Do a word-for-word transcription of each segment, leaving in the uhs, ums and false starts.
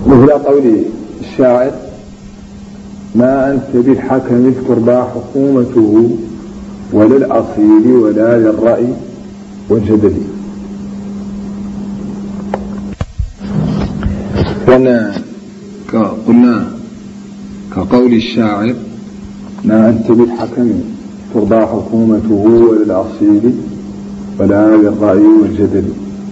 مثل قول الشاعر: ما أنت بالحكم ترضى حكومته ولا الأصيل ولا للرأي والجدل. قلنا قلنا كقول الشاعر: ما أنت بالحكم ترضى حكومته ولا الأصيل ولا للرأي والجدل.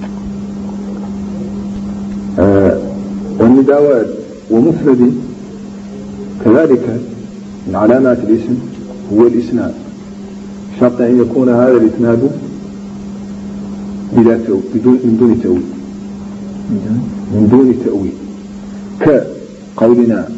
آه والنداوات ومفرد كذلك من علامات الاسم هو الإسناد، شرط أن يكون هذا الإسناد بلا بدون من دون تأويل من دون تأويل كقولنا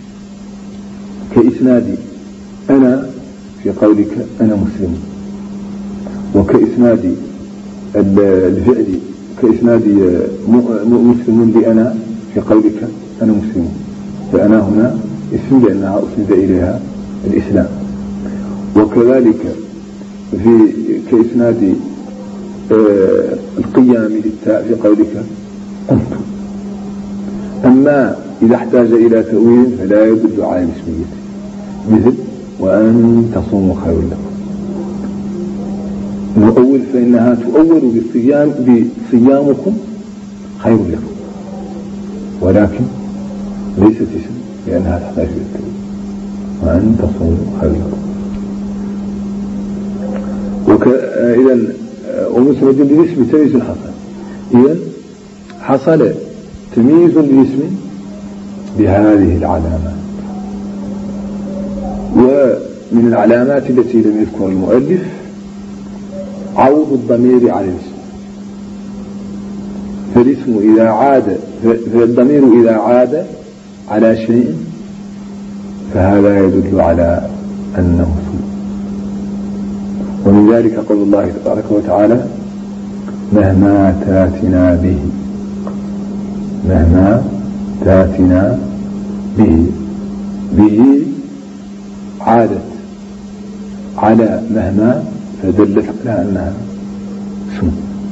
كإسناد أنا في قولك أنا مسلم، وكإسناد الفعل كإسناد مسلم لأنا في قولك أنا مسلم، فأنا هنا اسم لأنها أسند إليها الإسلام. وكذلك في كإسناد آه القيام للتاء في قولك قمت. أما إذا احتاج إلى تأويل فلا يدل على الاسمية، مثل وأن تصوموا خير لكم. نؤول فإنها تؤول بالصيام بصيامكم خير لكم، ولكن ليست اسم لأنها تحتاج إلى التأويل. وأن تصوموا خير لكم. إذن ومسند للاسم تمييز حصل. إذن حصل تمييز للاسم بهذه العلامات. ومن العلامات التي لم يذكر المؤلف عوض الضمير على الاسم. فالاسم إذا عاد فالضمير إذا عاد على شيء فهذا يدل على أنه اسم. ومن ذلك قول الله تبارك وتعالى: مهما تاتنا به مهما تاتنا به. به عادت على مهما فدلت على أنها اسم.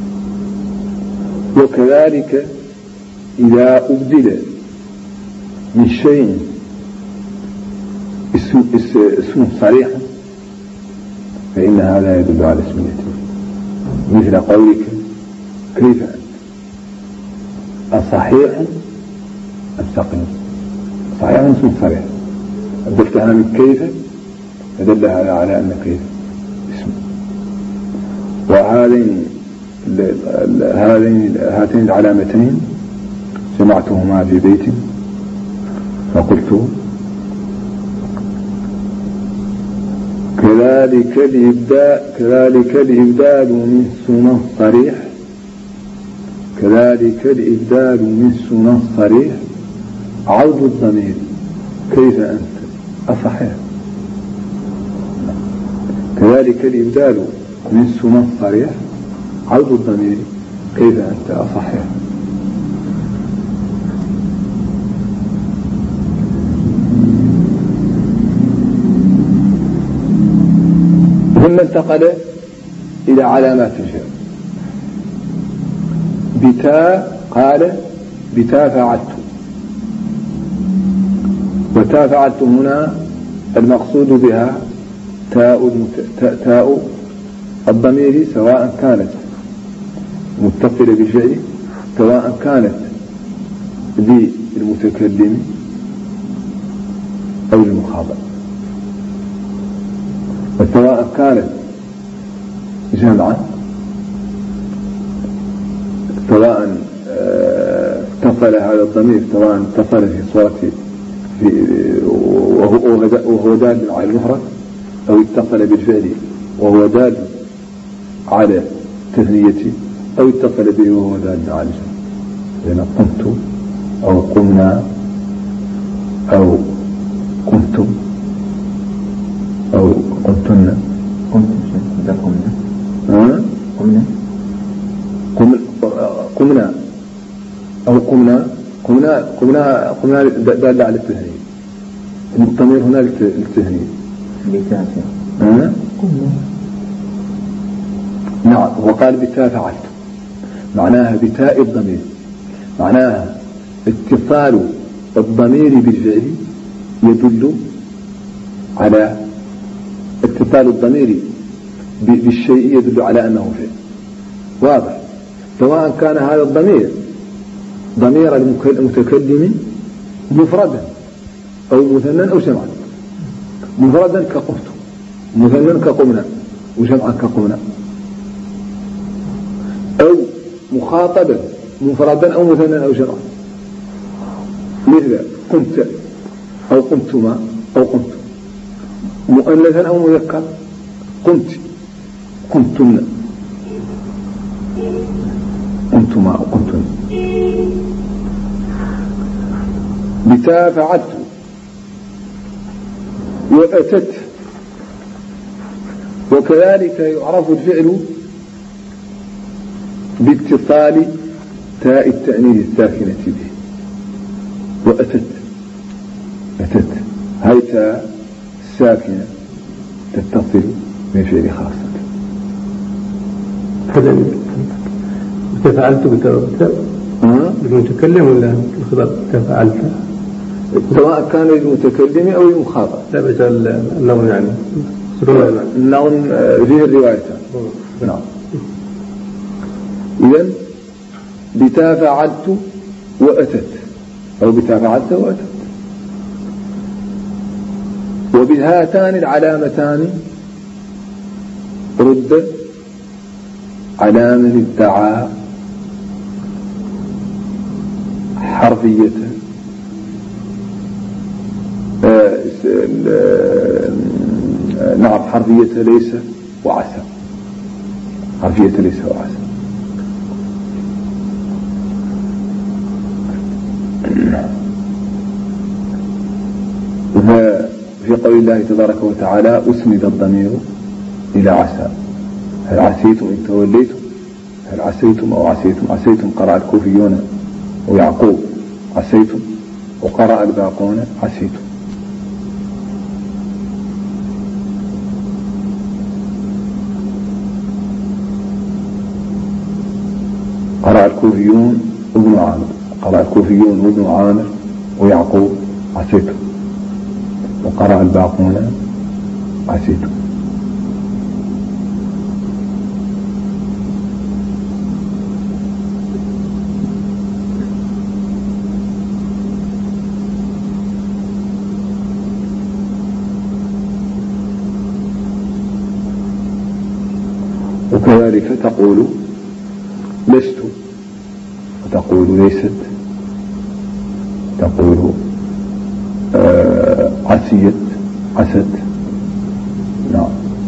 وكذلك إذا أبدل من شيء اسم, اسم صريح فإن هذا يدل على اسميته، مثل قولك كيف أنت الصحيح أم سقيم. صحيح اسم صريح، أبدلتها من كيف فدل هذا على أن كيف اسم. وهذين هذين هاتين العلامتين جمعتهما في بيت فقلت: كذلك الإبدال كذلك الإبدال من سنة صريح كذلك الإبدال من سنة صريح عوض الضمير كيف أنت أصحيح. كذلك الإبدال من سنة صريح عوض الضمير كيف أنت أصحيح. ثم انتقل إلى علامات الجر. بتاء قال بتاء فعلت. وتاء فعلت هنا المقصود بها تاء, المت... تاء الضمير سواء كانت متصلة بالفعل سواء كانت للمتكلم أو للمخاطب، وسواء كانت جمعا سواء اتصل هذا الضمير سواء اتصل في صورة في وهو دال على المفرد أو اتصل بالفعل وهو دال على التثنية أو اتصل به وهو دال على الجمع. لأن قمت أو قمنا أو قمتم أو قمتن قمنا قمنا قمنا أو قمنا قمنا قمنا قمنا دال على التثنية. الضمير هنا للتثنية. قمنا نعم. وقال بتاء فعلت معناها بتاء الضمير، معناها اتصال الضمير بالفعل يدل على اتصال الضمير بالشيء يدل على أنه فعل واضح، سواء كان هذا الضمير ضمير المتكلم مفردا أو مثنى أو جمعا. مفردا كقمت، مثنى كقمنا، وجمعا كقمنا، أو مخاطبا مفردا أو مثنى أو جمعا، مثل قمت أو قمتما أو قمت، مؤنثا أو مذكر، قمت قمتن قمتما أو قمتن. بتا فعلت وأتت. وكذلك يعرف الفعل باتصال تاء التأنيث الساكنة به. وأتت أتت هاي تاء الساكنة تتصل بفعل خاصة. هذا تفعلت بالمتكلم ولا الخطاب؟ تفعلت سواء كان للمتكلم أو المخاطب. لا بس النظم يعني النظم فيه الروايتان. نعم. إذن بتا فعلت وأتت أو بتا فعلت وأتت. وبهاتان العلامتان رد على من ادعى حرفية نعم حرفية ليس وعسى. حرفية ليس وعسى. في قول الله تبارك وتعالى أسند الضمير إلى عسى. هل عسيتم إن توليتم؟ هل عسيتم أو عسيتم؟ عسيتم قرأ الكوفيون ويعقوب عسيتم، وقرأ الباقون عسيتم. قرأ الكوفيون وابن عامر، قرأ الكوفيون وابن عامر ويعقوب عسيتم، وقرأ الباقون عسيتم. وكذلك تقول لست، وتقول ليست، تقول آه عسيت عست. نعم.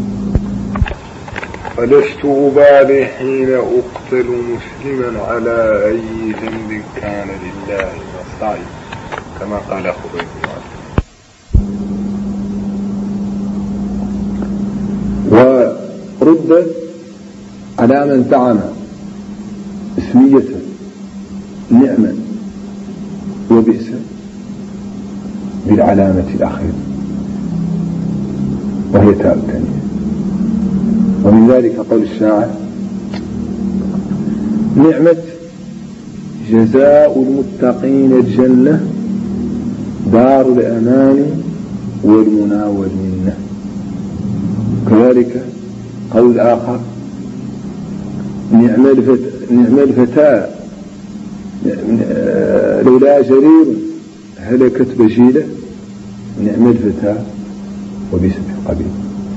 فلست أبالي حين أقتل مسلما على أي ذنب كان لله مصائب، كما قال خبيب بن عبد. ورد على من زعم اسمية نعمة وبئس بالعلامة الأخيرة وهي تاء التانية. ومن ذلك قول الشاعر: نعمة جزاء المتقين الجنة دار الأمان والمنى والمنة. كذلك قول آخر: نعم الفتاة, نعم الفتاة لولا جرير هلكت بجيلة، نعم الفتاة وبئست القبيل.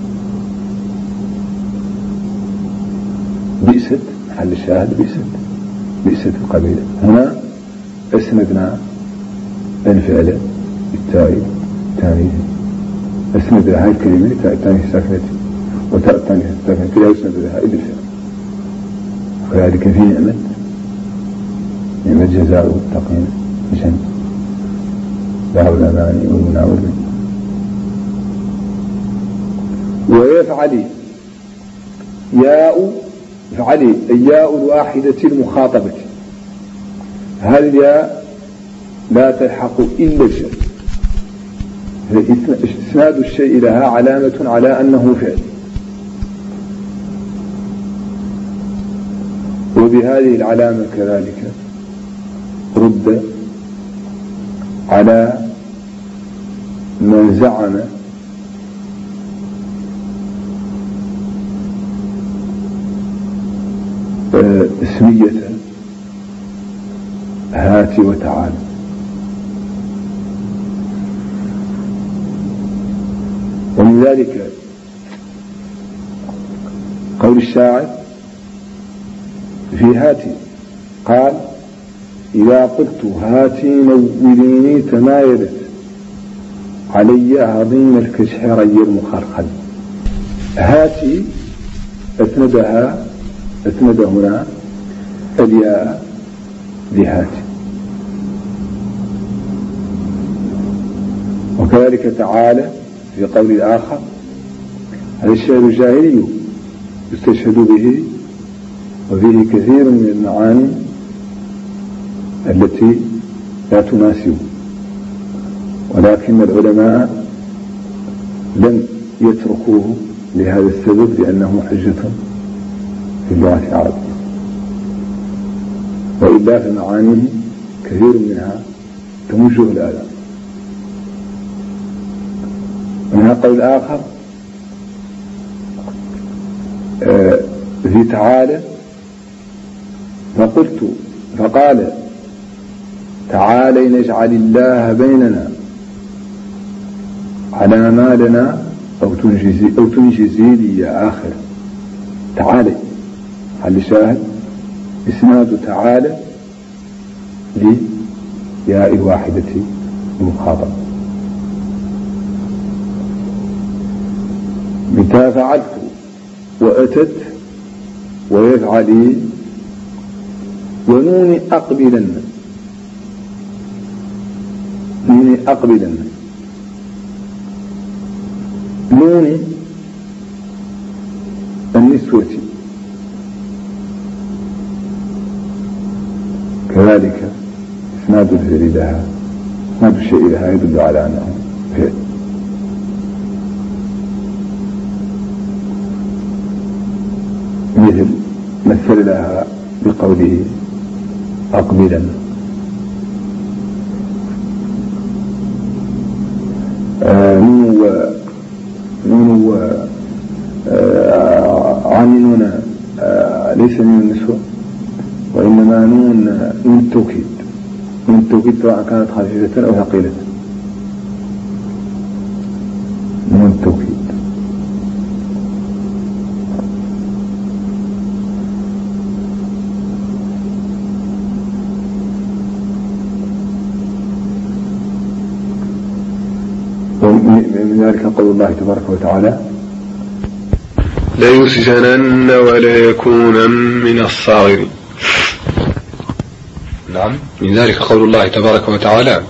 بئست محل الشاهد بئست بئست القبيلة. هنا أسندنا الفعل بالتاء التانيث، أسند هذه الكلمة تاء التانيث الساكنة وتاء التانيث الساكنة لا يسند لها إلا الفعل. وكذلك في نعمة نعمة جزاء المتقين الجنة دار الأمان والمنى والمنة. ويفعل ياء يفعل الياء الواحدة المخاطبة، هل الياء لا تلحق إلا الشيء، إسناد الشيء لها علامة على أنه فعل. وبهذه العلامة كذلك رد على من زعم اسمية هات وتعالى. ومن ذلك قول الشاعر في هاتي قال: إذا قلت هاتي نوليني تمايلت علي عظيم الكشحري المخرخل. هاتي أسندها أسند هنا الياء لهاتي. وكذلك تعالى في قول الآخر: هذا الشعر الجاهلي يستشهد به وفيه كثير من المعاني التي لا تناسب، ولكن العلماء لم يتركوه لهذا السبب، لأنه حجة في اللغة العربية، وإلا في معانيه كثير منها تمجه الآلام. ومنها قول آخر في تعالى: فقلت فقال تعالي نجعل الله بيننا على ما لنا أو تنجزي, أو تنجزي لي يا آخر. تعالي حل شاهد إسناد تعالى لياء الواحدة المخاطبة. متى فعلت وأتت ويفعلي ونوني أقبلن نوني أقبلن نوني النسوة كذلك إسناد الفعل لها إسناد الشيء لها يدل على أنه فعل. مثل مثل لها بقوله أقبلا. آه نون و نون و آه عاملون آه ليس من النسوة، وإنما نون نون التوكيد. نون التوكيد سواء كانت خفيفة أو ثقيلة. نون التوكيد. من ذلك قول الله تبارك وتعالى: لا يسجنن ولا يكون من الصاغرين. نعم. من ذلك قول الله تبارك وتعالى: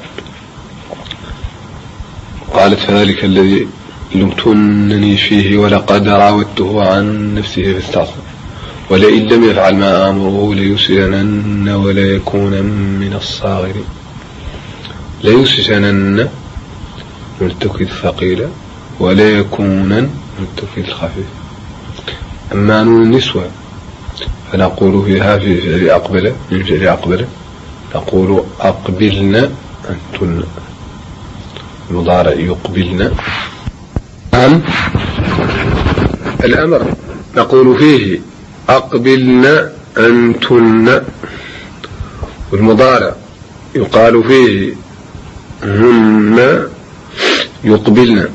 قالت فذلك الذي لمتنني فيه ولقد راودته عن نفسه فاستعصم ولئن لم يفعل ما آمره ليسجنن ولا يكون من الصاغرين. لا يسجنن من التوكيد الثقيلة ولا يكونن من التوكيد الخفيف. أما نون النسوة فنقول فيها في فعل أقبل من فعل أقبل نقول أقبلن أنتن. المضارع يقبلن. نعم. الأمر نقول فيه أقبلن أنتن، والمضارع يقال فيه هن يقبلن.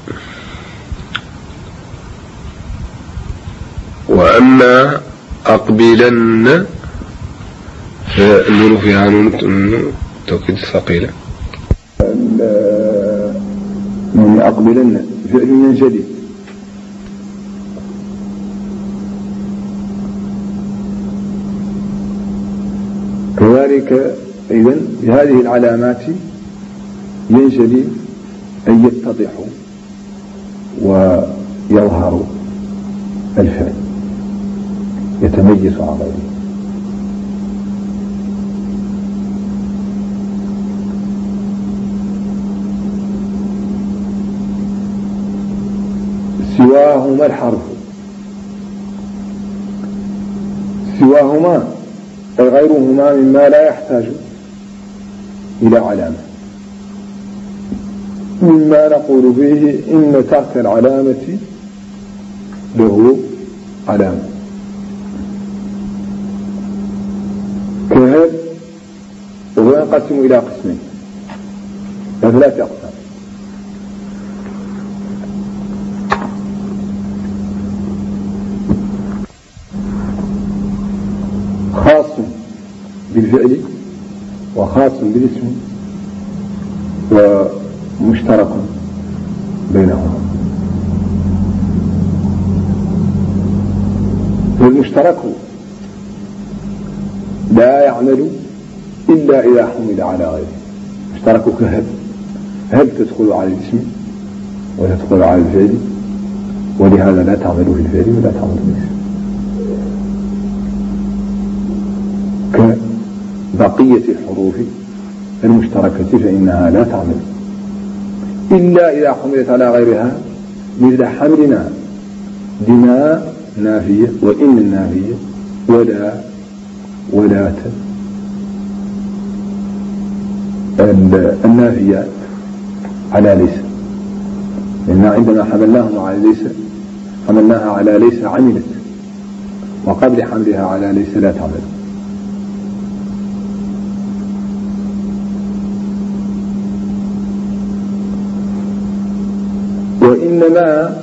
وأما أقبلن فالنون فيها نون توكيد ثقيلة. نون أقبلن فعل ينجلي. كذلك إذن بهذه العلامات ينجلي أن يتضح ويظهر الفعل، يتميز عن غيره. سواهما الحرف، سواهما أي غيرهما مما لا يحتاج إلى علامة. مما نقول فيه إن ترك العلامة له علامة كهذا، وهو ينقسم إلى قسمين، ثلاثة أقسام. خاص بالفعل وخاص بالاسم ومشترك بينهما. والمشترك لا يعمل إلا إذا حمل على غيره. مشترك كهب، هب تدخل على الاسم وتدخل على الفعل، ولهذا لا تعمل في الفعل ولا تعمل في الاسم. كبقية الحروف المشتركة فإنها لا تعمل إلا إذا حملت على غيرها، مثل حملنا لما نافية وإن النافية ولا ولات النافيات على ليس، لأن عندما حملناهم على ليس حملناها على ليس عملت، وقبل حملها على ليس لا تعمل. وإنما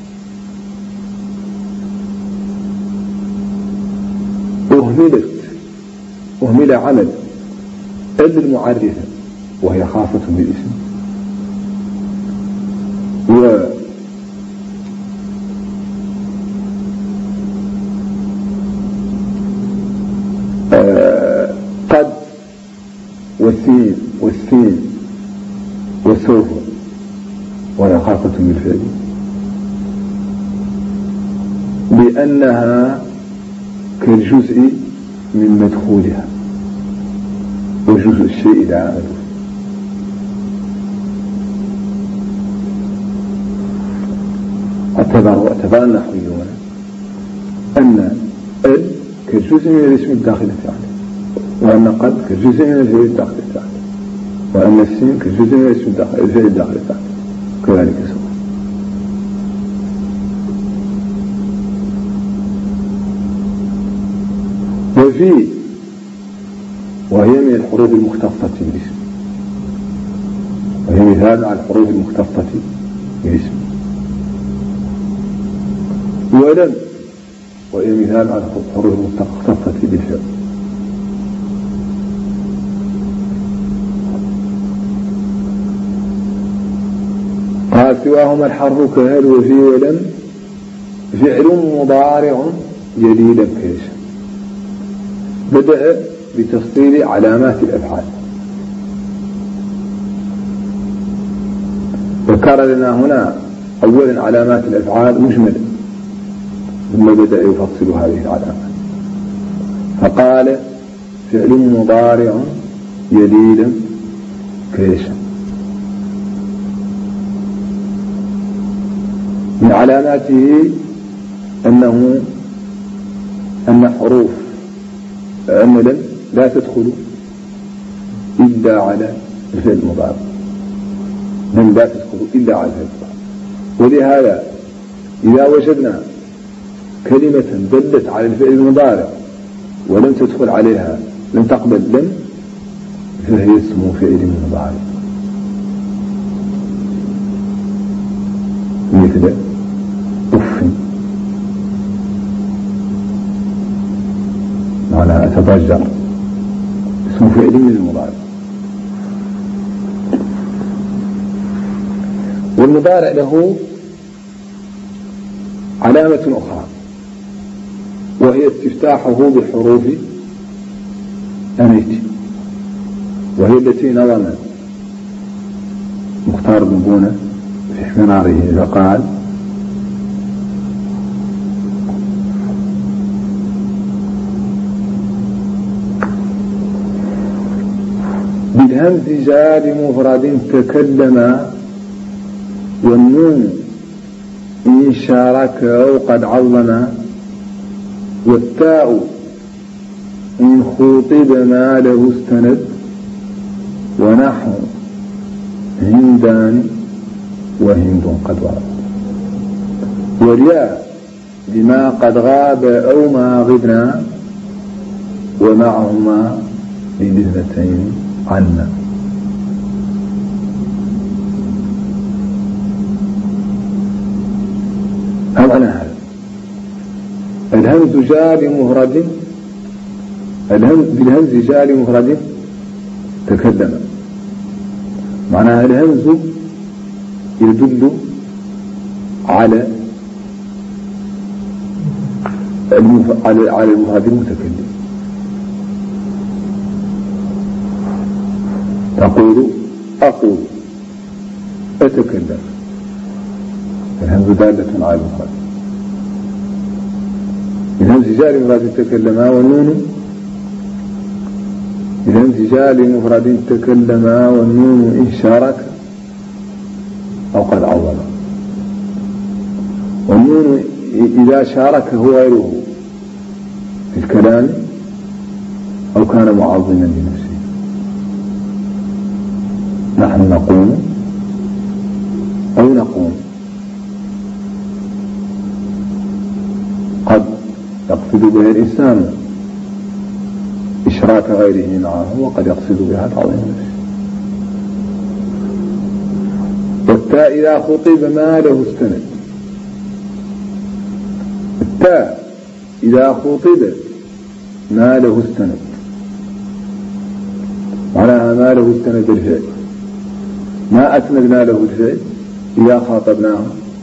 أهملت أهمل عمل المعرفة وهي خاصة بالاسم، و قد والسين والسين والسوف وهي خاصة بالفعل، لأنها كالجزء من مدخولها، وجزء الشيء لا عمل. اعتبر النحويون أن ال كالجزء من الاسم الداخل عليه، وأن قد كالجزء من الفعل الداخل عليه، وأن السين كالجزء من الاسم الفعل الداخل عليه، كذلك سواء. وفي وهي من الحروف المختصة بالاسم، وهي مثال على الحروف المختصة بالاسم. ولم وهي مثال على الحروف المختصة بالفعل. قال سواهما الحرف كهل وفي ولم فعل مضارع جديد كيش. بدأ بتفصيل علامات الأفعال، ذكر لنا هنا أولا علامات الأفعال مجملة، ثم بدأ يفصل هذه العلامات، فقال فعل مضارع جديد كيش. من علاماته أنه أن حروف أن لا تدخل إلا على الفعل المضارع، لم لا تدخل إلا على الفعل المضارع. ولهذا إذا وجدنا كلمة دلت على الفعل المضارع ولم تدخل عليها، لم تقبل لم، فهي اسم فعل مضارع، مثل أف، معنى أتضجر، اسم فعل من المضارع. والمضارع له علامة أخرى، وهي استفتاحه بحروف أميت، وهي التي نظم مختار بن بونة في حمراره فقال: بالهمز جاء لمفرد تكلم، والنون إن شارك أو قد عظم، والتاء إن خوطب ما له استند، ونحو هندان وهند قد ورد. والياء بما قد غاب أو ما غبنا ومعهما للاثنتين عنا. هل معنى هذا؟ الهمز جاء لمفرد، بالهمز جاء لمفرد تكلم. معناها الهمز يدل على على على المفرد المتكلم. تقول أقول أتكلم، الهمز دالة على المفرد. الهمز جاء لمفرد تكلما، والنون الهمز جاء لمفرد تكلما والنون إن شارك أو قد عوض. والنون إذا شاركه غيره في الكلام أو كان معظما لنفسه. نحن نقوم أو نقوم، قد يقصد بها الإنسان إشراك غيره معه، وقد يقصد بها تعظيم نفسه. والتاء إذا خطب ما له استند. التاء إذا خطب ما له استند، معناها ما له استند الفعل. ما أسندنا له الفعل إذا خاطبناه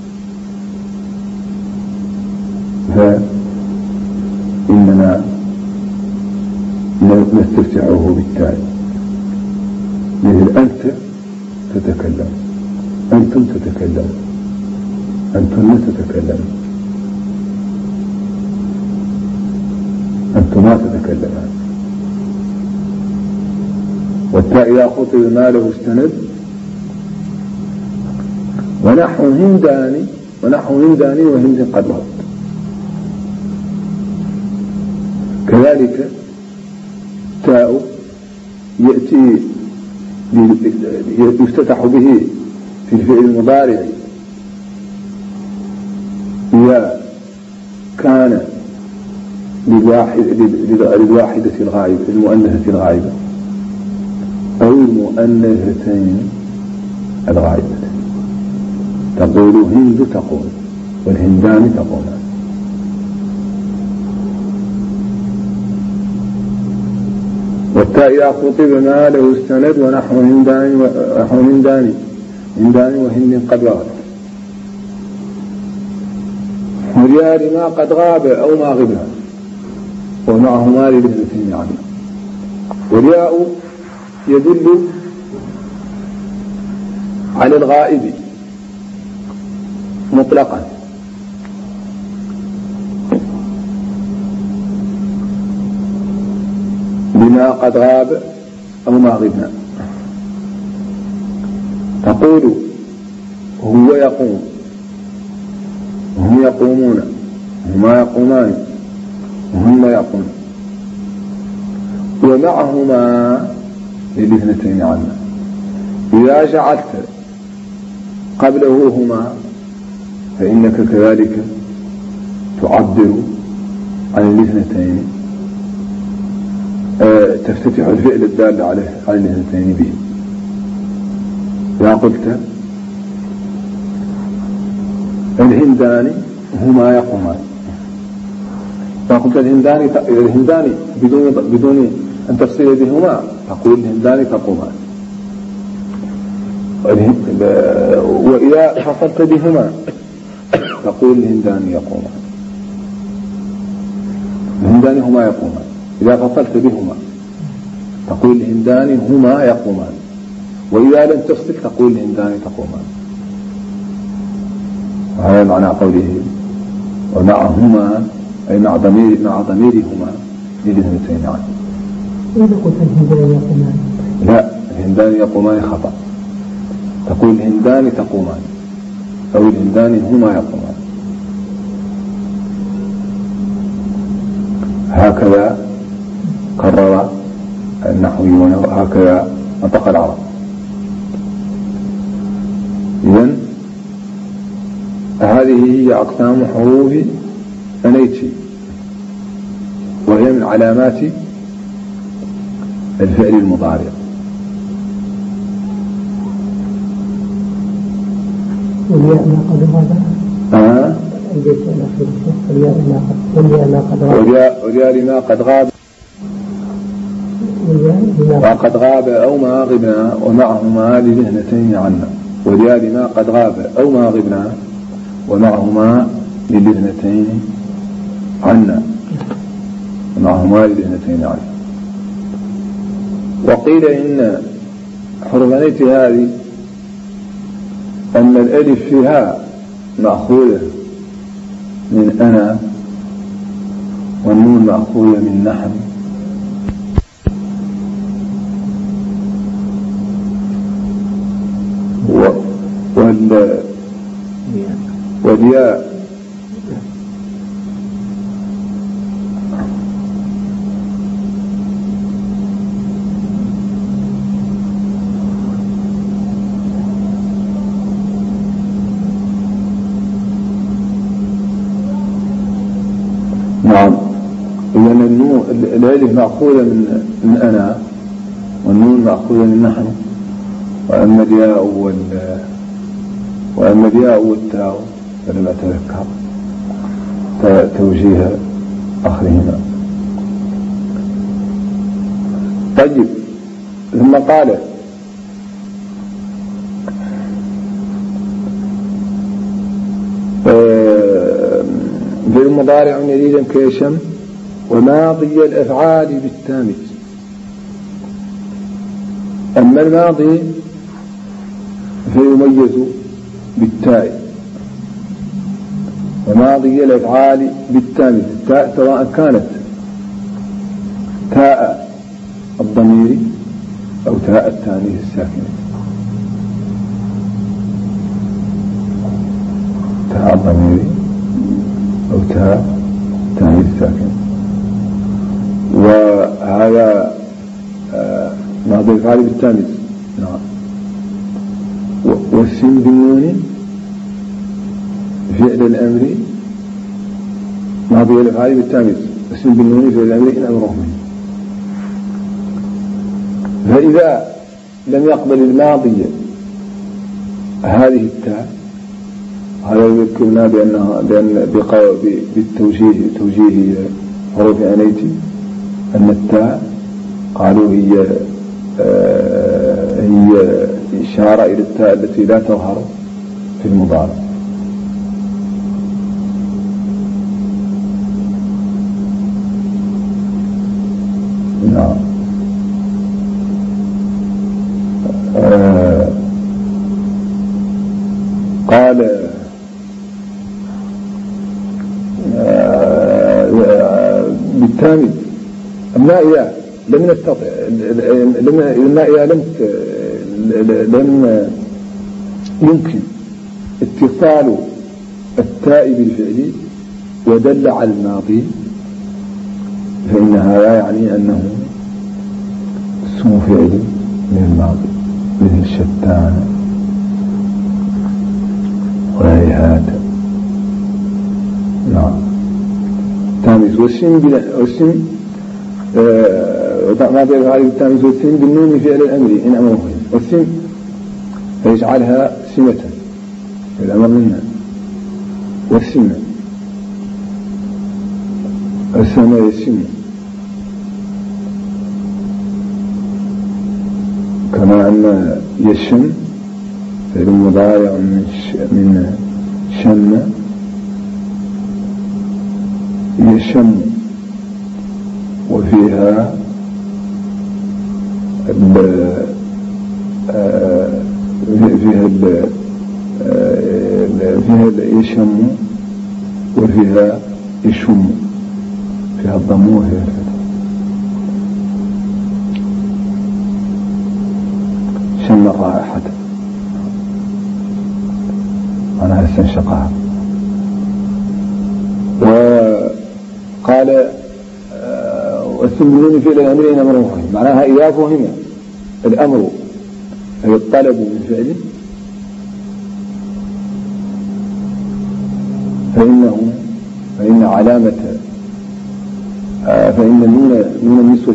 فإننا نستفتحه بالتاء، مثل أنت تتكلم، أنتم تتكلم، أنتم تتكلم، أنتما تتكلمان. والتاء إذا خطب ما له استند. ونحو هنداني ونحو هنداني وهند قد ورد. كذلك تاء يأتي يفتتح به في الفعل المضارع إذا كان للواحدة الغائبة المؤنثة الغائبة أو المؤنثتين الغائبة. تقول هند تقول، والهندان تقومان. والتاء إذا خطب ما له استند. ونحو هندان ونحو هندان هندان وهند قد ورد. والياء لما قد غاب أو ما غبنا ومعهما للاثنتين عنه. والياء يدل على الغائب مطلقا، بما قد غاب أو ما غبنا. تقول هو يقوم، هم يقومون، هما يقومان، وهم يقوم. ومعهما للاثنتين عنا. إذا جعلت قبله هما فإنك كذلك تعبر عن الاثنتين، أه تفتتح الفعل الدال عليه على الاثنتين به. إذا قلت الهندان هما يقومان، إذا قلت الهندان الهندان بدون بدون أن تفصل بهما تقول الهندان تقومان. وإذا فصلت بهما تقول الهندان يقومان. الهندان هما يقومان. إذا فصلت بهما تقول الهندان هما يقومان. وإذا لم تفصل تقول الهندان تقومان. وهذا معنى قوله ومعهما أي مع ضمير مع ضميرهما للاثنتين عنه. إذا قلت الهندان يقومان لا، الهندان يقومان خطأ. تقول الهندان تقومان أو الهندان هما يقومان. هكذا قرر النحويون وهكذا نطق العرب. إذن هذه هي أقسام حروف أنيتي، وهي من علامات الفعل المضارع. والياء ما قد غاب. آه. البيت الأخير والياء ما قد والياء ما قد غاب. والياء والياء لما قد غاب. وقد غاب أو ما غبنا ومعهما للهنتين عنا. والياء لما قد غاب أو ما غبنا ومعهما للهنتين عنا. ومعهما للهنتين عنا. وقيل إن حروف أنيت هذه أن الألف فيها مأخوذة من أنا، والنون مأخوذة من نحن، وال والياء نعم. إذن النون الألف مأخوذة من من أنا، والنون مأخوذة من نحن، وأما الياء وال وأما الياء والتاء فلم أتذكر توجيه آخرهما. طيب، ثم قال في المضارع يريد كيشم وماضي الأفعال بالتامج. أما الماضي فيميز بالتاء، وماضي الأفعال بالتامج التاء سواء كانت تاء الضمير أو تاء التانيث الساكنة. تاء الضمير أو تاء التانيث الساكنة. وهذا ماضي الأفعال بالتامج. نعم. والسين بالنون فعل الأمر ماضي الأفعال بالتامج، والسين بالنون فعل الأمر إن أمره منه. فإذا لم يقبل الماضي هذه التاء، هذا يذكرنا بأنها بأن بالتوجيه توجيه حروف أنيتي أن التاء قالوا هي آه هي إشارة إلى التاء التي لا تظهر في المضارع. نعم. آه قال آه بالتالي النائية لم نستطع النائية لم لم يمكن اتصال التاء بالفعل ودل على الماضي، فإن هذا يعني أنه اسم فعل من الماضي مثل شتان وهيهات. نعم. تاميز والسين بلا والسين ماضي الفعل بالتاميز والسين بالنون فعل الأمر إن أمره، والسين فيجعلها سمة الأمر منها، والسمة السمة يسمى كما أن يشم فعل مضارع من من شم يشم، وفيها فيها فيها يشم وفيها يشم، فيها الضم وفيها الفتح. شم الرائحة أنا استنشقها. وقال والسنبلون فعل الأمرين أمر مهم، معناها إذا فهم الأمر فيطلب من فعله فإنه فإن علامة فإن نون نون النسوة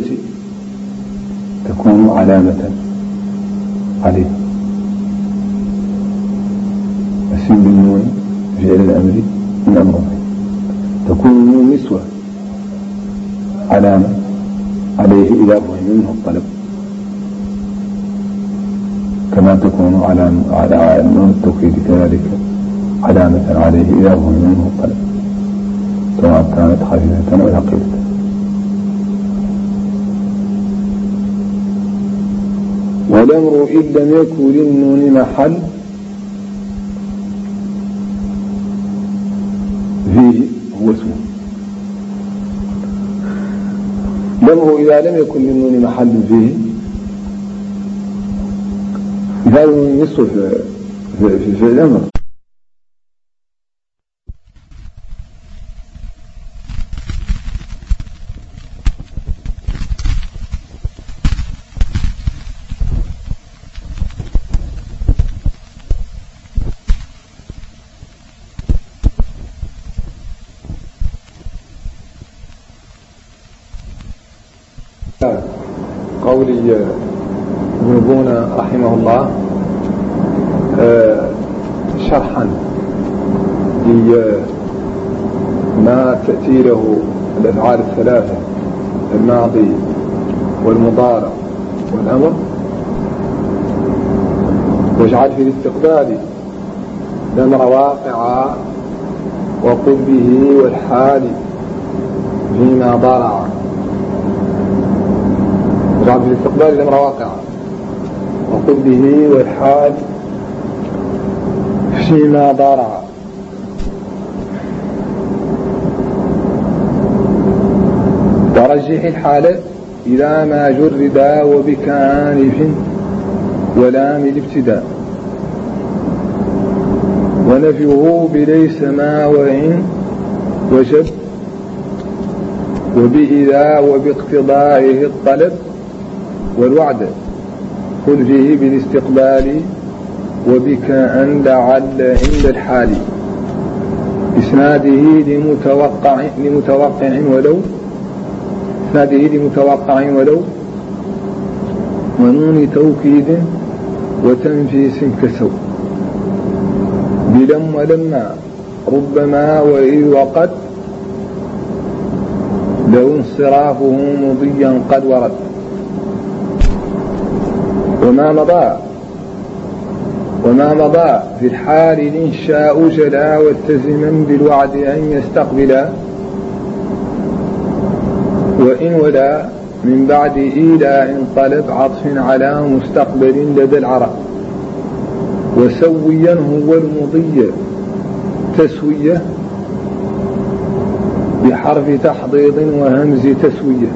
تكون علامة عليه. السين بالنون فعل الأمر من أمره، تكون نون النسوة علامة عليه إذا فهم منه الطلب، كما تكون علامة على نون التوكيد كذلك علامة عليه إذا فهم منه الطلب، سواء كانت خفيفة أو ثقيلة. والأمر إن لم يكن للنون محل فيه هو اسمه. الأمر إذا لم يكن للنون محل فيه مثال نصف في, في, في الأمر. قولي ابن بونة رحمه الله شرحا لما تأتي له الأفعال الثلاثة الماضي والمضارع والأمر، واجعل في الاستقبال الأمر واقعا وقل به والحال فيما ضارع. واجعل في الاستقبال الأمر واقعا وقل به والحال فيما ضارع. ورجح الحالة إلى ما جردا وبكانف ولام الابتداء، ونفيه بليس ما وإن وجب وبإذا وباقتضائه الطلب والوعد. قل فيه بالاستقبال وبك أن لعل عند الحال، إسناده لمتوقع لمتوقع ولو إسناده لمتوقع ولو ونون توكيد وتنفيس كسو بلم ولما ربما وإذ وقد لو انصرافه مضيا قد ورد. وما مضى وما مضى في الحال الإنشاء جلا والتزما بالوعد أن يستقبلا، وإن ولا من بعد إيلاء طلب عطف على مستقبل لدى العرب. وسويا هو المضي تسوية بحرف تحضيض وهمز تسوية.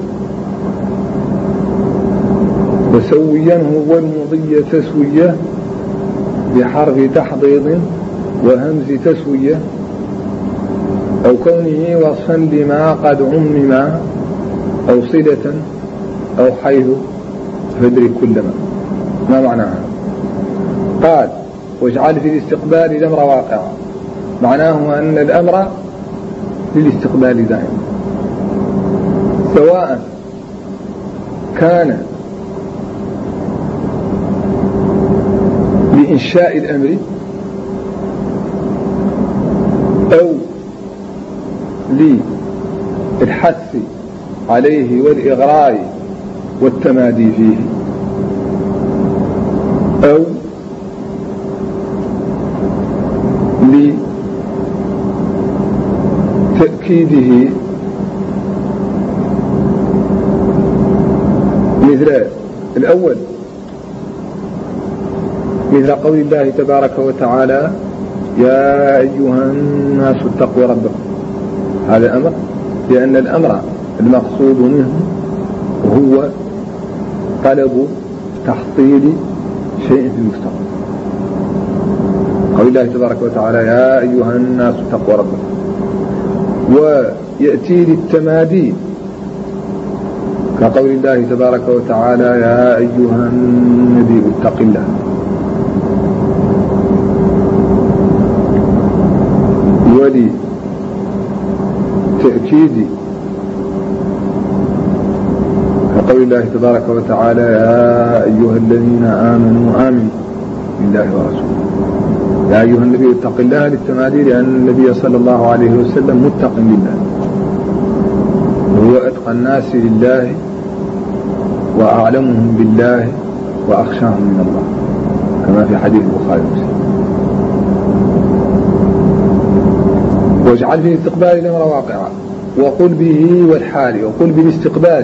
وسويا هو المضي تسوية بحرف تحضيض وهمز تسوية، أو كونه وصفا لما قد عمما أو صلة أو حيث فادرك كلما. ما معناها؟ قال واجعل في الاستقبال الأمر واقعا، معناه أن الأمر للاستقبال دائما، سواء كان لإنشاء الأمر أو للحث عليه والإغراء والتمادي فيه، أو لتأكيده مثل الأول، مثل قول الله تبارك وتعالى يا أيها الناس اتقوا ربكم. هذا أمر، لأن الأمر المقصود منه هو طلب تحصيل شيء في المستقبل. قول الله تبارك وتعالى يا أيها الناس اتقوا ربكم. ويأتي للتمادي كقول الله تبارك وتعالى يا أيها النبي اتق الله. ولي تأكيدي كقول الله تبارك وتعالى يا أيها الذين آمنوا آمنوا بالله ورسوله. يا أيها النبي اتق الله للتمادي، لأن النبي صلى الله عليه وسلم متق لله وهو أتقى الناس لله وأعلمهم بالله وأخشاهم من الله كما في حديث البخاري ومسلم. واجعل في استقبال الأمر واقعا وقل به والحال، وقل بالاستقبال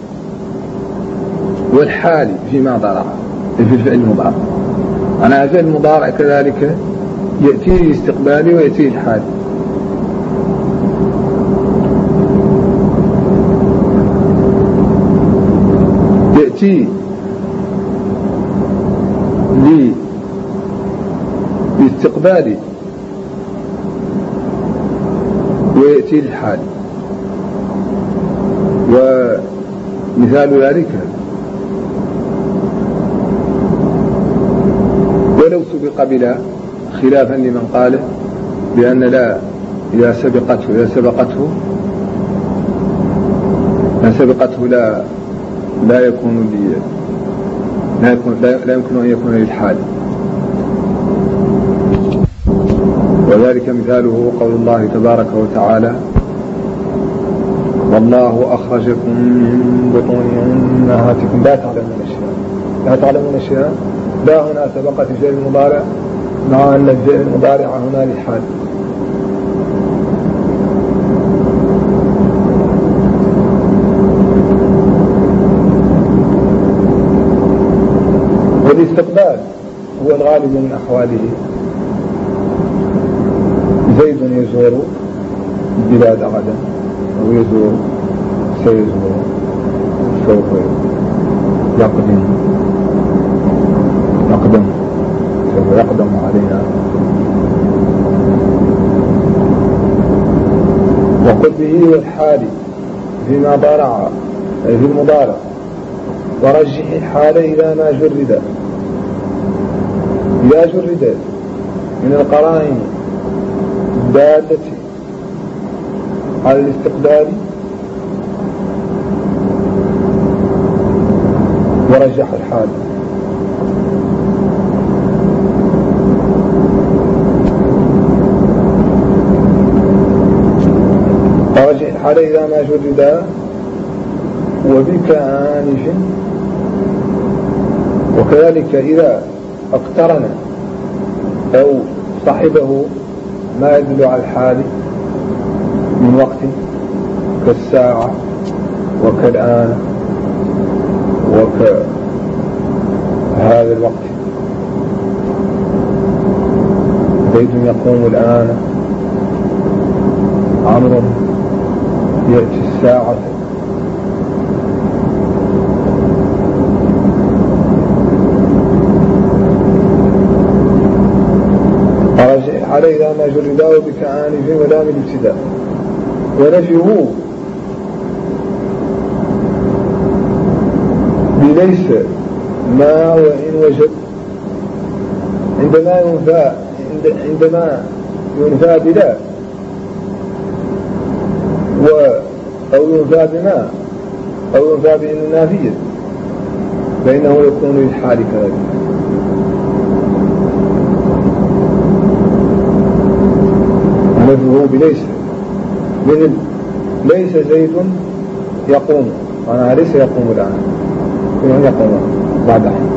والحال فيما ضرع في الفعل المضارع. أنا الفعل المضارع كذلك يأتي الاستقبال ويأتي الحال. يأتي للاستقبال ويأتي الحال. ومثال ذلك ولو سبق بلا، خلافا لمن قال بأن لا إذا سبقته إذا سبقته إذا سبقته لا لا يكون لي لا يكون لا, لا يمكن أن يكون للحال. وذلك مثاله قول الله تبارك وتعالى والله أخرجكم من بطون أمهاتكم لا تعلمون أشياء لا تعلمون أشياء لا هنا سبقت الفعل المضارع مع أن الفعل المضارع هنا للحال. والاستقبال هو الغالب من أحواله. زيد يزور البلاد غدا أو يزور سيزور سوف يقدم يقدم سوف يقدم علينا. وقل به والحال فيما ضارع أي في المضارع، ورجح الحال إذا ما جرد إذا جرد من القرائن الدالة على الاستقبال ورجح الحال. ورجح الحال إذا ما جرد وبك آنف، وكذلك إذا اقترن أو صاحبه ما يدل على الحال من وقت كالساعة وكالآن وكهذا الوقت. زيد يقوم الآن، عمرو يأتي الساعة. ورجع عليه إذا ما جرداه بكآنف ولام الابتداء. ونفيه بليس ما وإن وجد عندما ينفى عندما ينفى بلا و أو ينفى بما أو ينفى بإن نافية فإنه يكون للحال كذلك. ونفيه بليس مثل ليس زيد يقوم، أنا ليس يقوم الآن، كنه يقوم بعد حين.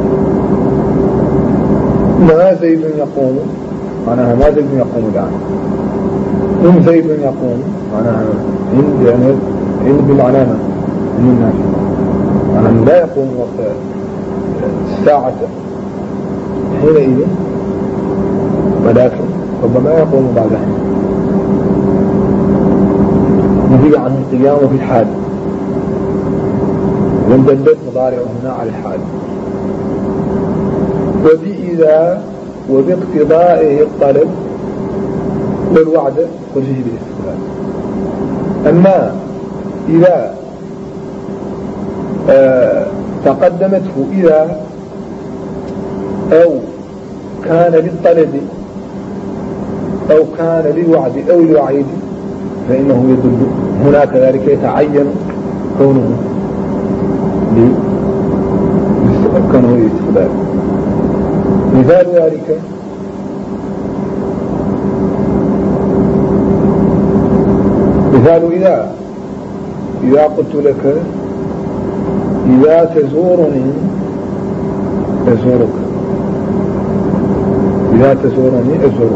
ما زيد يقوم، أنا ما زيد يقوم الآن. إن زيد يقوم، أنا إن يعني إن بالعلامة إن النافية، أنا لا يقوم وقت الساعة حينئذ، ولكن ربما يقوم بعد حين. نهي عن القيام في الحال، واندلت مضارع هنا على الحال. وبإذا وباقتضائه الطلب والوعد وجه بالاستقبال. أما إذا آه تقدمته إذا أو كان للطلب أو كان للوعد أو الوعيد فإنه يدل هنا كذلك يتعين كونه كونه للاستقبال. مثال ذلك مثال إذا إذا قلت لك إذا تزورني أزورك، إذا تزورني أزورك.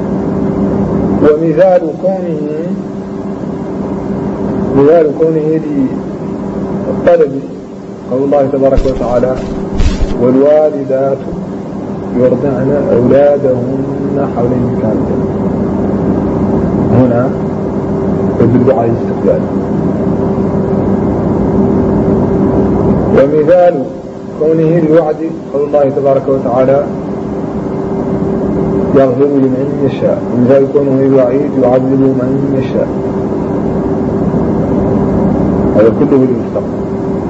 ومثال كونه مثال كونه للطلب قول الله تبارك وتعالى والوالدات يرضعن أولادهن حولين كاملين. هنا يدل على الاستقبال. ومثال كونه للوعد قول الله تبارك وتعالى يغفر لمن يشاء. ومثال كونه للوعيد يعذب من يشاء. هذا كله للمستقبل.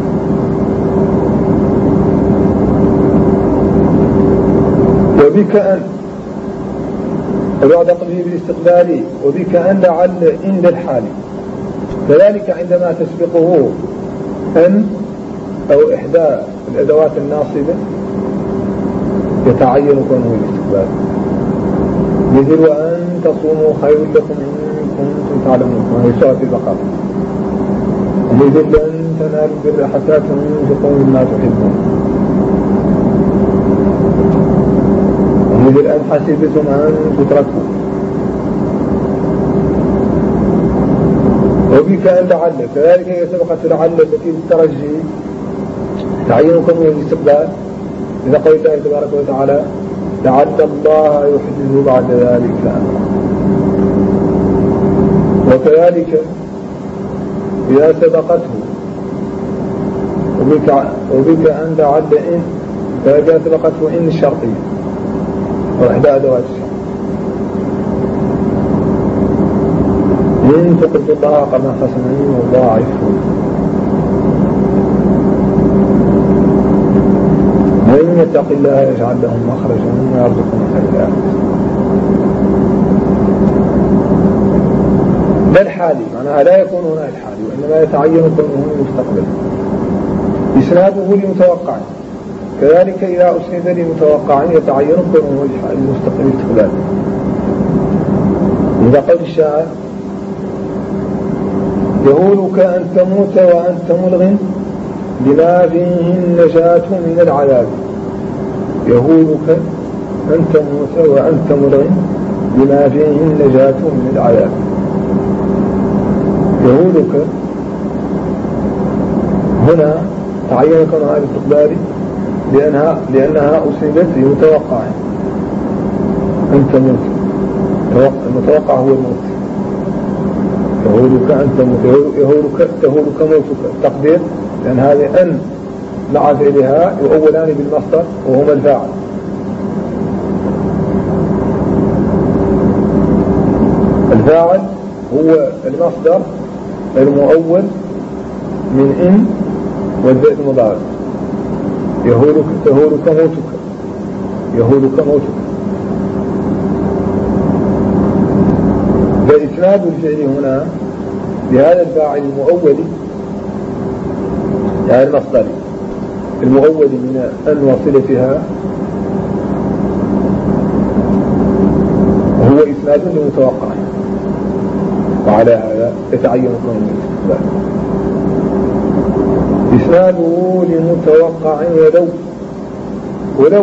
وبك أن الوعد قبله بالاستقبال. وبك أن لعل عند الحال كذلك عندما تسبقه أن أو إحدى الأدوات الناصبة يتعين كونه الاستقبال. مثل وأن تصوموا خير لكم إن كنتم تعلمون وهي سورة البقرة. مثل لن تنالوا البر حتى تنفقوا مما تحبون. مثل أن حسبتم أن تتركوا. وبك أن لعل كذلك هي سبقت لعل التي بالترجي تعين كونه الاستقبال. إذا قال الله تبارك وتعالى لعل الله يحدث بعد ذلك أمرا. وكذلك إذا سبقته وبك, وبك أن لعل إن فإذا سبقته إن الشرطية وإحدى أدوات الشرط. إن تقرضوا الله قرضا حسنا وضاعفه. وإن يتق الله يجعل لهم مخرجا ويرزقهم من حيث لا يحتسب. لا الحالي معناها لا يكون هنا الحالي وإنما يتعين كونه المستقبل. إسناده لمتوقع كذلك إذا أسند لمتوقع يتعين كونه المستقبل الاستقبال. إذا قال الشاعر يهولك أن تموت وأنت ملغ بما فيه النجاة من العذاب. يهولك أن تموت وأنت ملغ بما فيه النجاة من العذاب. يهولك هنا تعين كونها الاستقبال لأنها, لأنها أسندت لمتوقع أن تموت. المتوقع هو الموت. يهولك أن تموت يهولك تهولك موتك التقدير لأن هذه أن مع فعلها يؤولان بالمصدر وهما الفاعل. الفاعل هو المصدر المؤول من إن والفعل المضارع. يهولك تهولك موتك يهولك موتك. فإسناد الفعل هنا بهذا الفاعل المؤول يعني المصدر المؤول من أن وصلتها هو إسناد لمتوقع وعلى هذا يتعين كونه الاستقبال. إسناده لمتوقع ولو ولو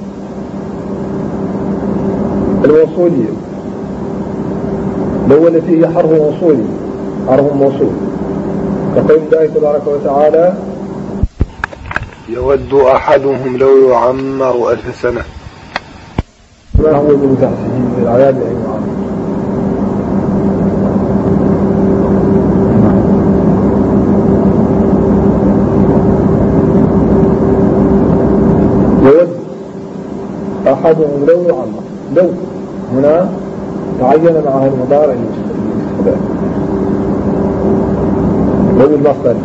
الوصولية لو التي هي حرف موصول حرف موصول كقول الله تبارك وتعالى يود أحدهم لو يعمر ألف سنة. ما هو بمتحسين للعذاب أي معامل. يود أحدهم لو يعمر لو هنا تعين معها المضارع الاستقبال لو المصدر.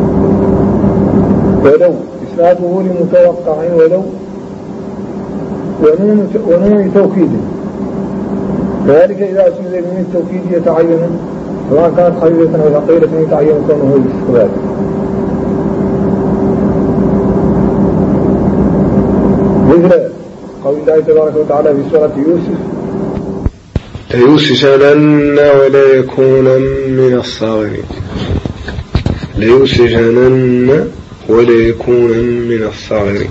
ولو إسناده لمتوقع ولو ونون ونون توكيد، كذلك إذا أسند من التوكيد يتعين سواء كانت خفيفة أو ثقيلة يتعين كونه الاستقبال. مثل قول الله تبارك وتعالى في سورة يوسف: ليسجنن ولا يكون من الصاغرين. ليسجنن ولا يكون من الصاغرين.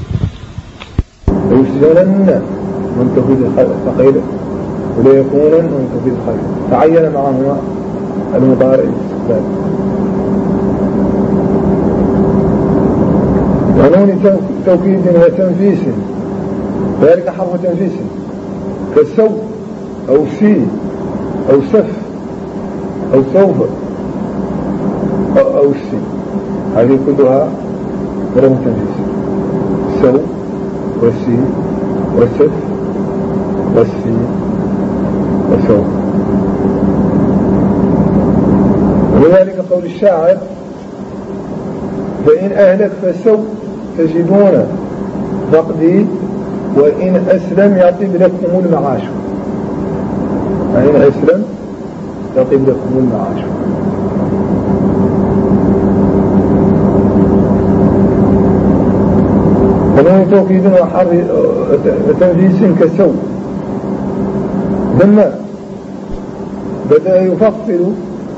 ليسجنن من توكيد الثقيلة ولا يكون من توكيد الخفيفة، تعين معهما المضارع الاستقبال. ونون توكيد وتنفيس، ذلك حرف تنفيس كالسو أو سي أو سف أو سوف أو, أو السي، هذه كلها حرف تنفيس: السو والسي والسف والسي والسوف. ولذلك قول الشاعر: فإن أهلك فالسوف تجدون فقدي وإن أسلم يطيب لكم المعاش. فإن أسلم يطيب لكم المعاش. ونون توكيد وتنفيس كالسوء. ثم بدأ يفصل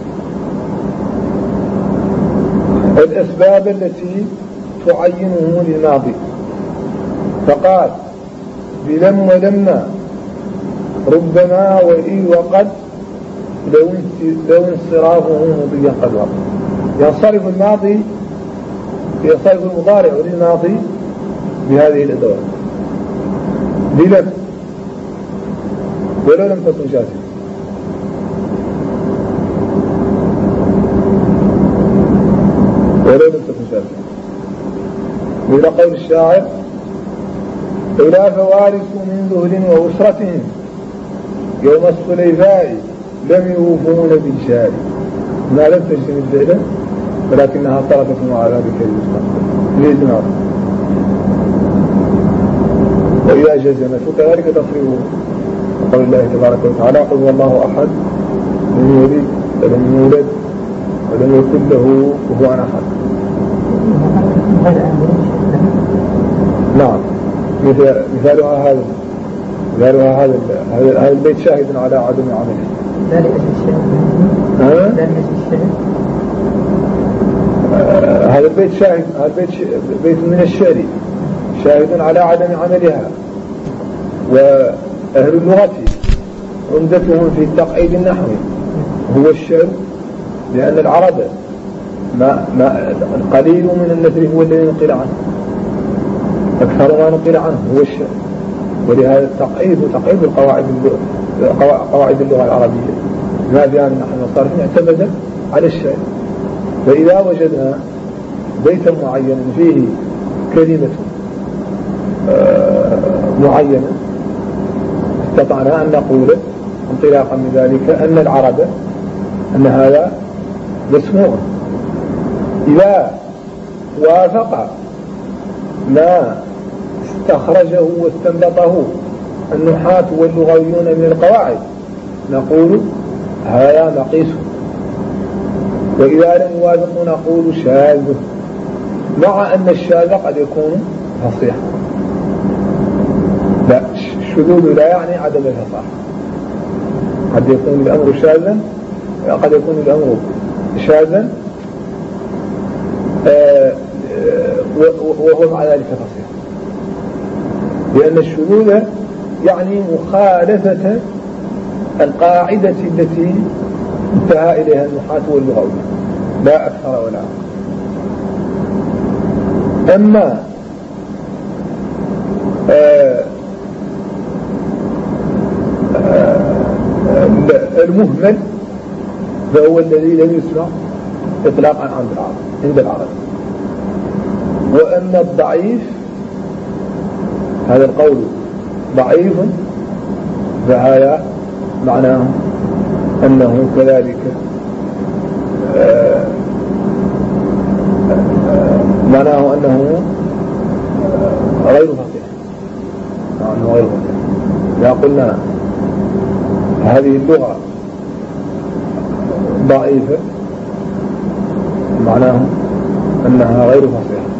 الأسباب التي تعينه للماضي، فقال: بلم ولما ربما وإي وقد لو انصرافه مضيا قد وقت. ينصرف الماضي ينصرف المضارع للماضي بهذه الأدوات: بلم ولو لم تكن جازمة، ولو لم تكن جازمة. مثل قول الشاعر: إلى فوارث من ذهل وأسرة يوم الصليفاء لم يوفون بالجار. ما لم تجزم الذهل ولكنها طرفت على ذلك المستقبل. وإذا جزمت كذلك تصريفه قول الله تبارك وتعالى: قل هو الله أحد لم يلد ولم يولد ولم يكن له كفوا أحد. نعم، مثالها هذا مثالها هذا هذا البيت شاهد على عدم عمله. لا لأجل الشاهد. لا لأجل الشاهد. هذا البيت شاهد، هذا البيت بيت من الشعر شاهد على عدم عملها. وأهل اللغة عمدتهم في التقعيد النحوي هو الشعر، لأن العرب ما ما القليل من النثر هو الذي نقل عنه، أكثر ما نقل عنه هو الشعر. ولهذا التقعيد وتقعيد القواعد قواعد اللغة العربية ما بيان نحن الصارفين اعتمد على الشعر. فإذا وجدنا بيتا معينا فيه كلمة معينة استطعنا أن نقول انطلاقا من ذلك أن العرب أن هذا مسموع إذا وافق ما استخرجه واستنبطه النحاة واللغويون من القواعد نقول هذا مقيس، وإذا لم يوافق نقول شاذ، مع أن الشاذ قد يكون فصيحا. لا، الشذوذ لا يعني عدم الفصاحة، قد يكون الأمر شاذا قد يكون الأمر شاذا وهو مع ذلك فصيح، لأن الشذوذ يعني مخالفة القاعدة التي انتهى إليها النحاة واللغويون، لا أكثر ولا أقل. أما آآ آآ المهمل فهو الذي لم يسمع إطلاقا عند العرب عند العرب. وأما الضعيف هذا القول ضعيف فهذا معناه أنه كذلك آآ آآ معناه أنه غير فصيح، أنه غير فصيح. قلنا هذه اللغة ضعيفة معناه أنها غير فصيحة.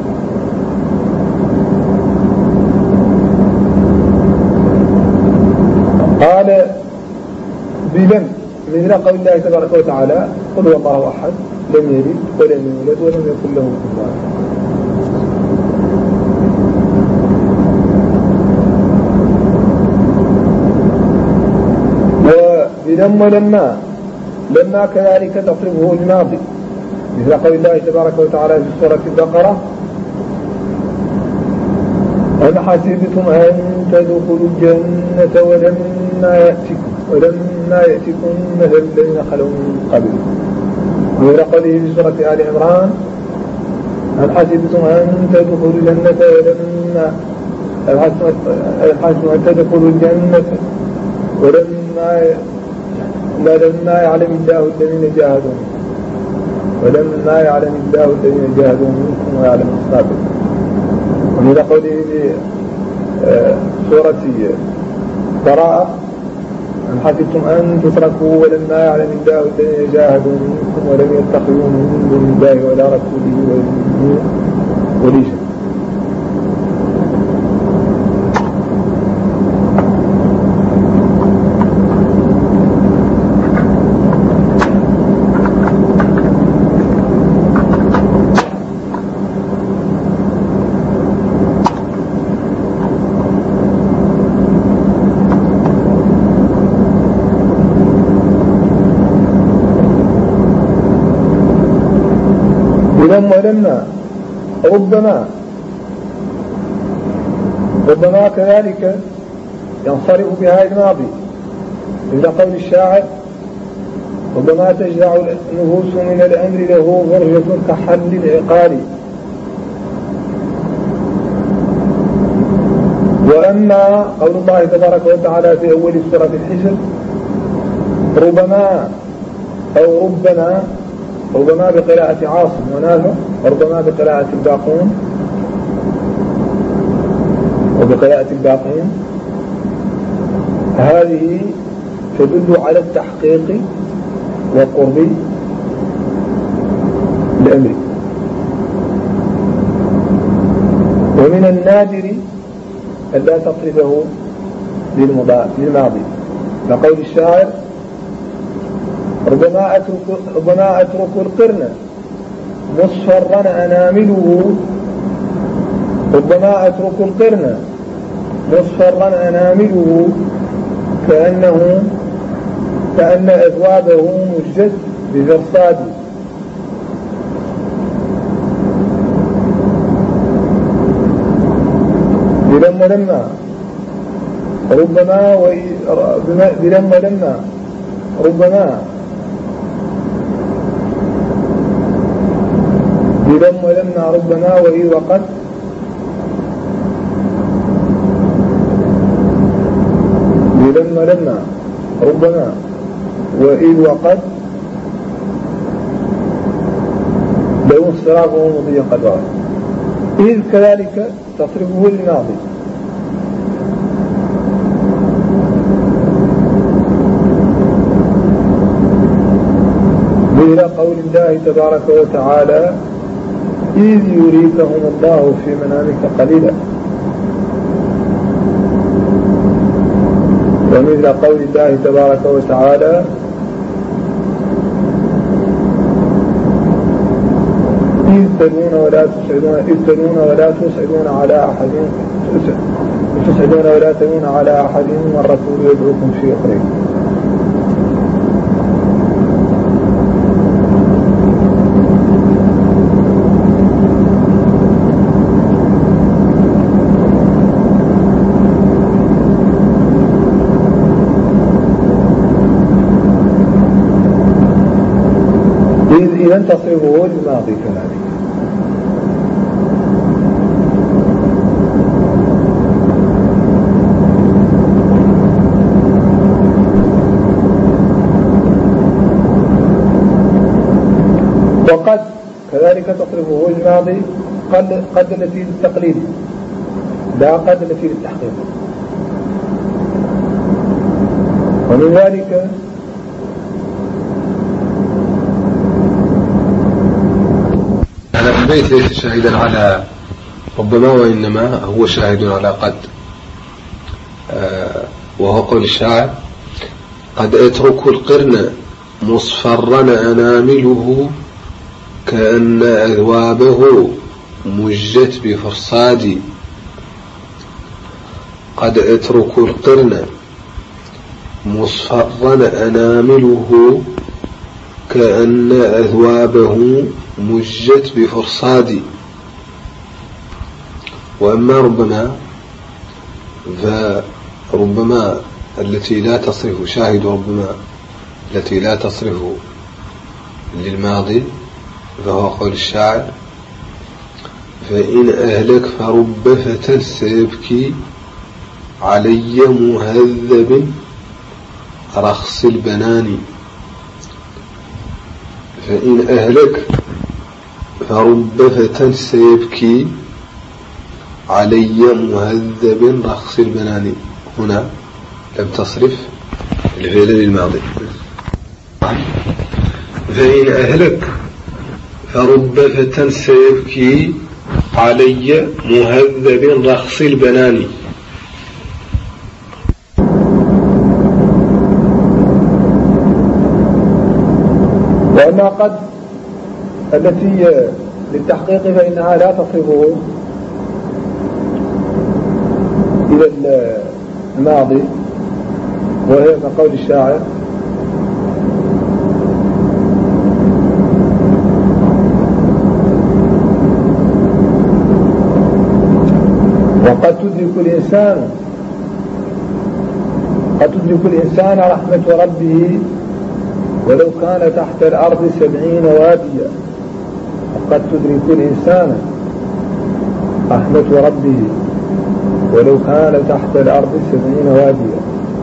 قال بلم مثل قول الله تبارك وتعالى قل هو الله أحد لم يلد ولم يولد ولم يكن له كفوا أحد. وبلم ولما لما كذلك تصرفه الماضي مثل قول الله تبارك وتعالى في سورة البقرة أم حسبتم أن تدخلوا الجنة ولما يأتكم ولما يأتكم مثل الذين خلوا من قبل. ومثل قوله في سورة آل عمران أم حسبتم أن تدخلوا الجنة ولما أم حسبتم أن تدخلوا الجنة ولما ولما يعلم الله الذين جاهدوا ولما يعلم الله الذين جاهدوا منكم ويعلم الصابرين. ومن قوله في سورة براءة أم حسبتم أن تتركوا ولما يعلم الله الذين جاهدوا منكم ولم يتخذوا من دون الله ولا رسوله والمؤمنين وليجا. ولما ربما ربما كذلك ينصرف بها الماضي مثل قول الشاعر ربما تجزع النفوس من الأمر له غرجة كحل العقال. وأما قول الله تبارك وتعالى في أول سورة الحجر ربما أو ربما ربما بقراءة عاصم ونافع وربما بقراءة الباقون وبقراءة الباقون هذه تدل على التحقيق والقرب الأمر. ومن النادر أن لا تصرفه للماضي كقول الشاعر ربما أترك, ربما أترك القرن مصفرا أنامله ربما أترك القرن مصفرا أنامله كأنه كأن أذوابه مجد بجرصاد. بلما لما ربما بلما لما ربما بلم ولما ربما وإذ وقد بلم ولما ربما وإذ وقد لو انصرافه مضي قدره. إذ كذلك تصرفه للماضي إلى قول الله تبارك وتعالى إذ يريكهم الله في منامك قليلا. ومثل قول الله تبارك وتعالى إذ تلون ولا تسعدون إذ تلون ولا تسعدون على أحد تسعدون ولا تلون على أحد والرسول يدعوكم في أخرين. إذا تصرفه للماضي كذلك. وقد كذلك تصرفه للماضي قد قد التي للتقليد لا قد التي للتحقيق. ومن ذلك هذا البيت ليس شاهدا على ربما وإنما هو شاهد على قد، آه وهو قول الشاعر: قد أترك القرن مصفرا أنامله كأن أذوابه مجت بفرصادي. قد أترك القرن مصفرا أنامله كأن أذوابه مجت بفرصادي. وأما ربما فربما التي لا تصرف شاهد ربما التي لا تصرف للماضي فهو قول الشاعر: فإن أهلك فرب فتى سيبكي علي مهذب رخص البنان. فإن أهلك فرب فتى سيبكي علي مهذب رخص البنان. هنا لم تصرف الفعل للماضي. فإن أهلك فرب فتى سيبكي علي مهذب رخص البنان. وأما قد التي للتحقيق فإنها لا تصرفه إلى الماضي، وهي كقول الشاعر: وقد تدرك الإنسان قد تدرك الإنسان رحمة ربه ولو كان تحت الأرض سبعين واديا. وقد تدرك الإنسان رحمة ربه ولو كان تحت الأرض سبعين واديا.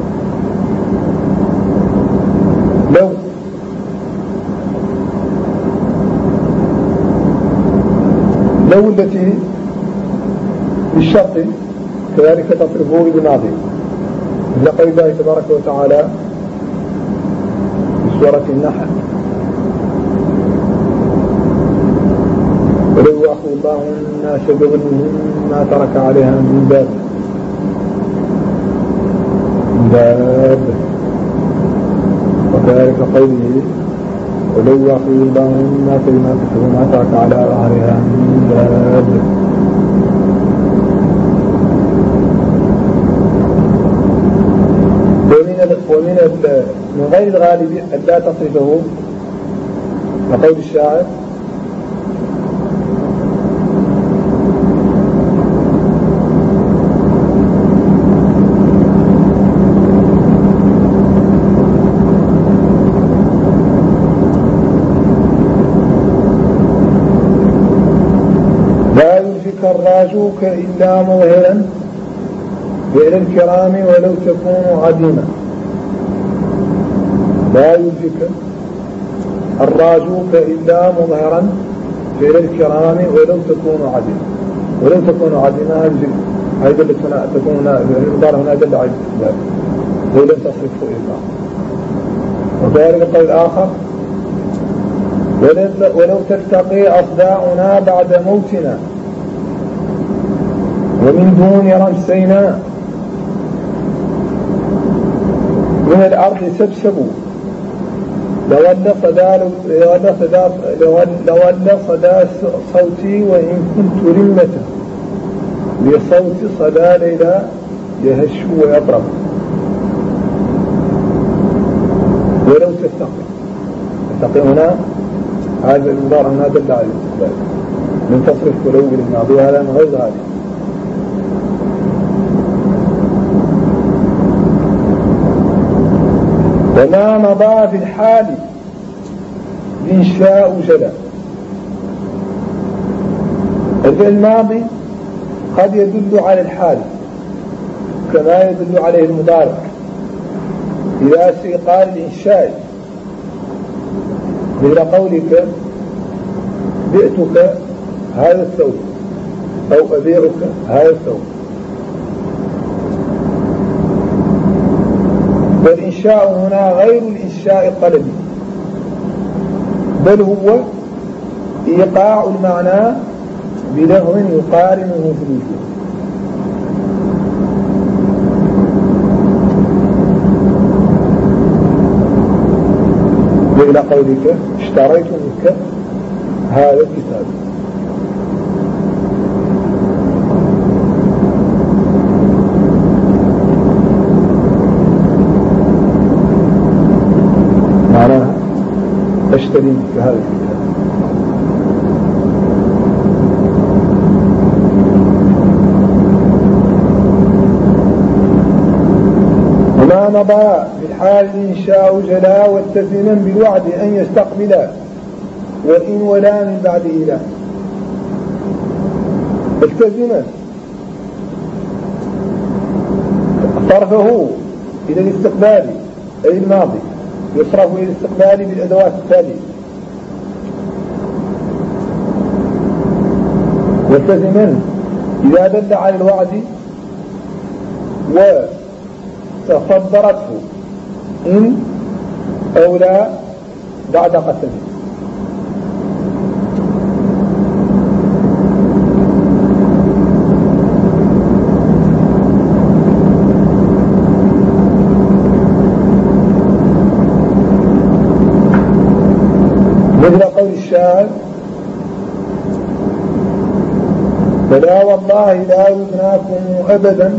لو لو التي بالشرط كذلك تصرفه بالماضي، مثل قول الله تبارك وتعالى في سورة النحل: ولو يؤاخذ الله الناس بظلمهم ما ترك عليها من دابة دابة. وكذلك قوله: ولو يؤاخذ الله الناس بما كسبوا ما ترك على ظهرها من دابة. ومن من غير الغالب أن لا تصرفه كقول الشاعر: لا يلفك الراجوك إلا مظهرا فعل الكرام ولو تكون عديما. لا يلفك الراجوك إلا مظهرا فعل الكرام ولو تكون عديما. ولو تكون عديما هذه تكون المضارع هنا دل على الاستقبال ولم تصرفه إلا. وكذلك القول الآخر: ولو تلتقي أصداؤنا بعد موتنا ومن دون رمسينا من الأرض سبسبوا لولى صدى لولى صدى لولى صدى صوتي وإن كنت رمة لصوت صدى ليلى يهش ويضرب. ولو تستقي تستقي هنا هذا المضارع هنا دل على الاستقبال من تصرف ولو بالماضي، هذا من غير ذلك. وما مضى في الحال إنشاء جلا. الفعل الماضي قد يدل على الحال كما يدل عليه المضارع إذا قال الإنشاء، مثل قولك: بئتك هذا الثوب أو أبيعك هذا الثوب. والإنشاء هنا غير الإنشاء الطلبي، بل هو إيقاع المعنى بلفظ يقارنه في الوجود. وإلى قولك اشتريت منك هذا الكتاب، معناها اشتري منك هذا الكتاب. وما مضى في الحال الإنشاء جلا والتزما بالوعد أن يستقبلا، وإن ولا من بعد إله التزما صرفه إلى الاستقبال أي الماضي، يصرف إلى الاستقبال بالأدوات التالية. والتزما إذا دل على الوعد وتصدرته إن أو لا بعد قسم. مثل قول الشاعر: فلا والله لا يدناكم أبدا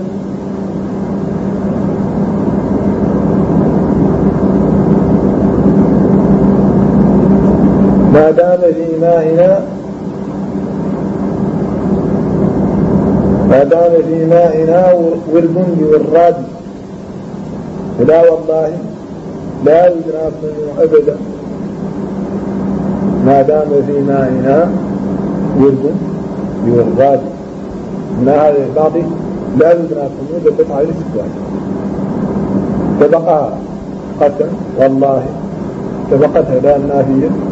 ما دام في مائنا ما دام في مائنا ورد والراد. فلا والله لا يدناكم أبدا ما دام في مائنا ورد والراد. من هذا الماضي لا يدناكم يدبط على الاستقبال. سبقها قسم والله، سبقتها لا النافية